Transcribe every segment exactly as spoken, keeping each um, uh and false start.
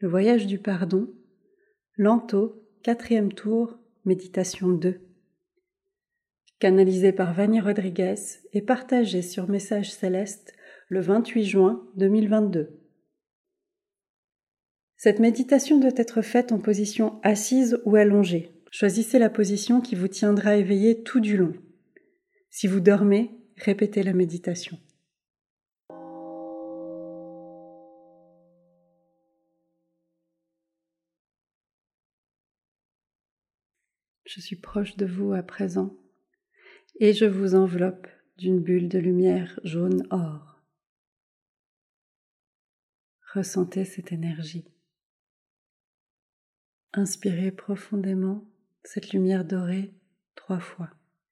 Le voyage du pardon, Lento, quatrième tour, méditation deux. Canalisé par Vanny Rodriguez et partagé sur Message Céleste le vingt-huit juin deux mille vingt-deux. Cette méditation doit être faite en position assise ou allongée. Choisissez la position qui vous tiendra éveillé tout du long. Si vous dormez, répétez la méditation. Je suis proche de vous à présent et je vous enveloppe d'une bulle de lumière jaune or. Ressentez cette énergie. Inspirez profondément cette lumière dorée trois fois.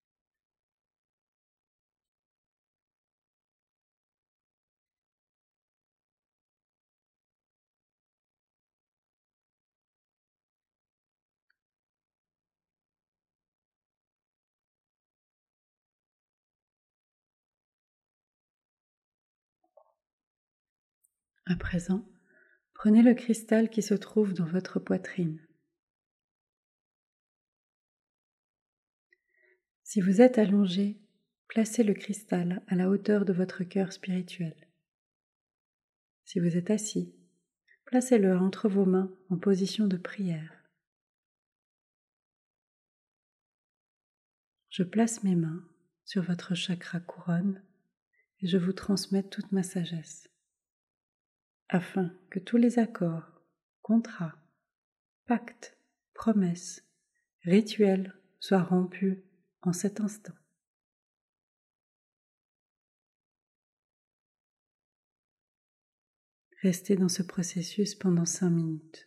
À présent, prenez le cristal qui se trouve dans votre poitrine. Si vous êtes allongé, placez le cristal à la hauteur de votre cœur spirituel. Si vous êtes assis, placez-le entre vos mains en position de prière. Je place mes mains sur votre chakra couronne et je vous transmets toute ma sagesse, afin que tous les accords, contrats, pactes, promesses, rituels soient rompus en cet instant. Restez dans ce processus pendant cinq minutes.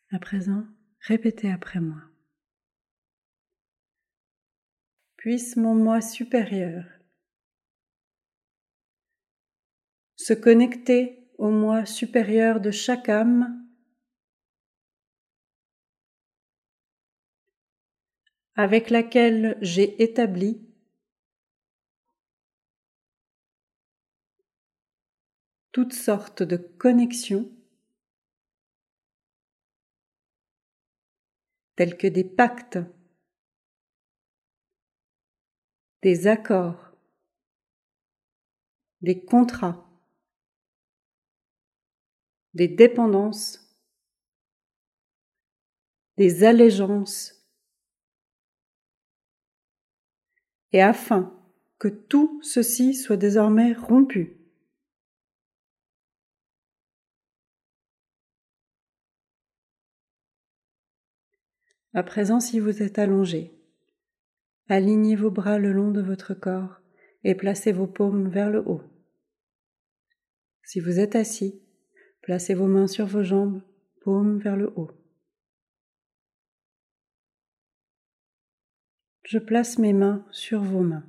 À présent, répétez après moi. Puisse mon moi supérieur se connecter au moi supérieur de chaque âme avec laquelle j'ai établi toutes sortes de connexions telles que des pactes, des accords, des contrats, des dépendances, des allégeances, et afin que tout ceci soit désormais rompu. À présent, si vous êtes allongé, alignez vos bras le long de votre corps et placez vos paumes vers le haut. Si vous êtes assis, placez vos mains sur vos jambes, paumes vers le haut. Je place mes mains sur vos mains.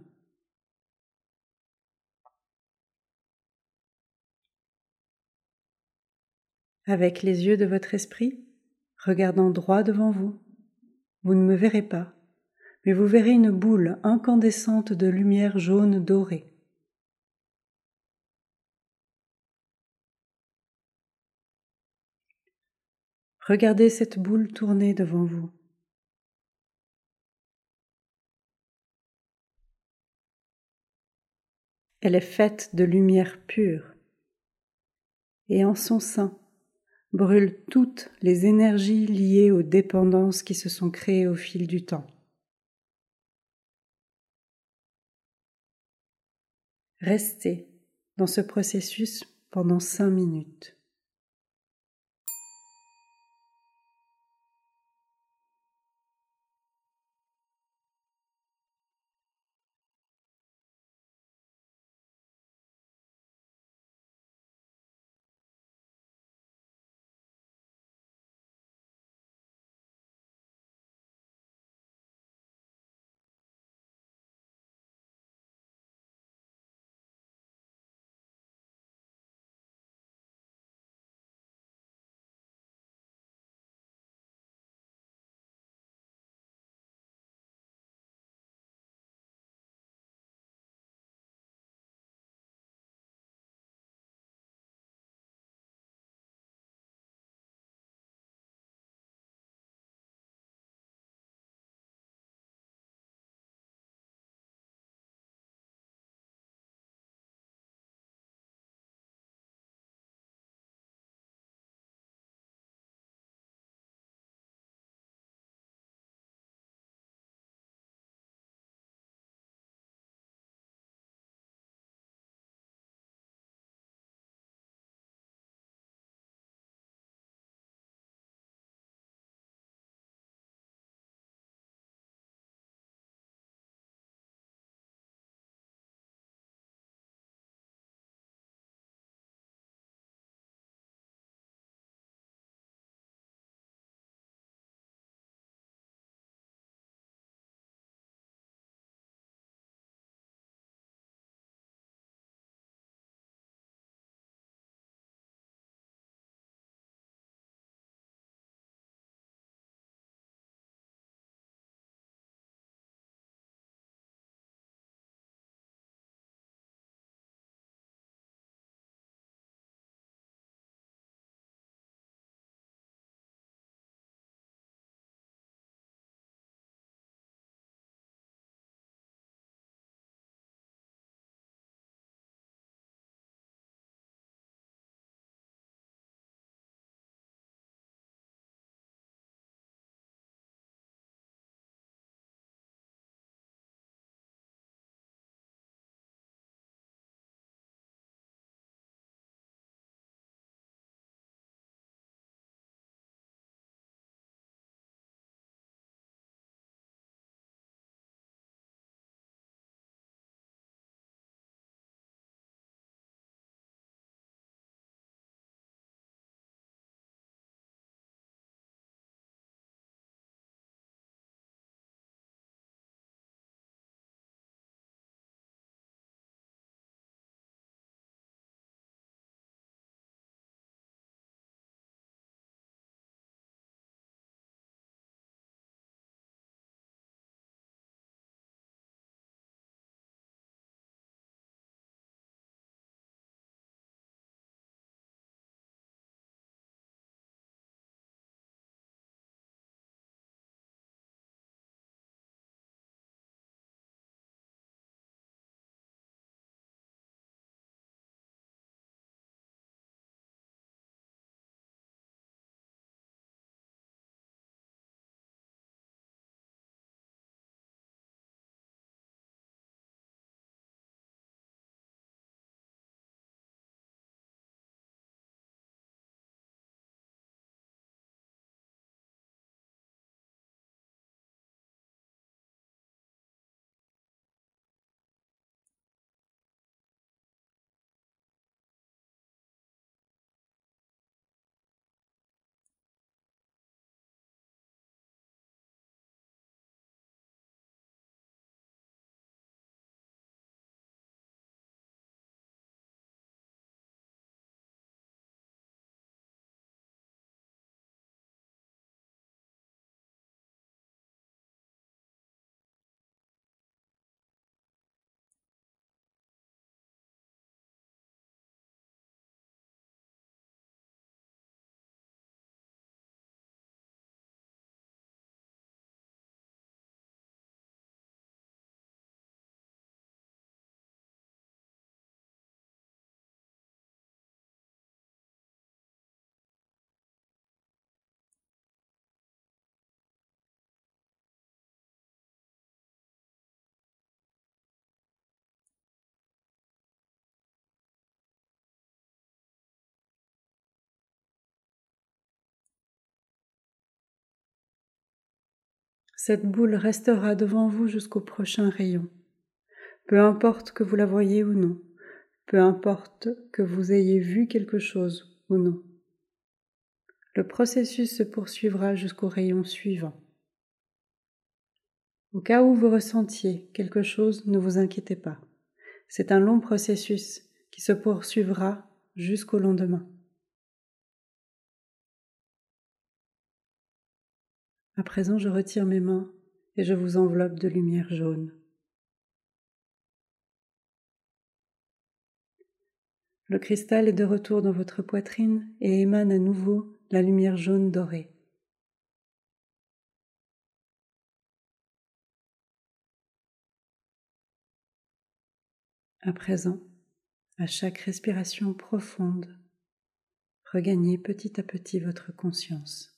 Avec les yeux de votre esprit, regardant droit devant vous, vous ne me verrez pas, mais vous verrez une boule incandescente de lumière jaune dorée. Regardez cette boule tourner devant vous. Elle est faite de lumière pure, et en son sein brûlent toutes les énergies liées aux dépendances qui se sont créées au fil du temps. Restez dans ce processus pendant cinq minutes. Cette boule restera devant vous jusqu'au prochain rayon. Peu importe que vous la voyez ou non, peu importe que vous ayez vu quelque chose ou non. Le processus se poursuivra jusqu'au rayon suivant. Au cas où vous ressentiez quelque chose, ne vous inquiétez pas. C'est un long processus qui se poursuivra jusqu'au lendemain. À présent, je retire mes mains et je vous enveloppe de lumière jaune. Le cristal est de retour dans votre poitrine et émane à nouveau la lumière jaune dorée. À présent, à chaque respiration profonde, regagnez petit à petit votre conscience.